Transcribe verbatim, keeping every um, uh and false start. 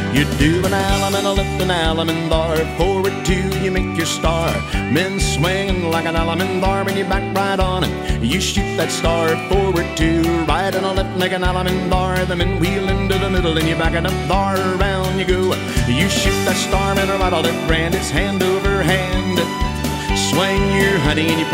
You do an Allen and a lift an Allen bar. Forward two, you make your star. Men swinging like an Allen bar, and you back right on it. You shoot that star. Forward two, right and a left, make an Allen bar. The men wheel into the middle, and you back it up bar. Around you go. You shoot that star, and right on left brand. It's hand over hand. Swing your honey and you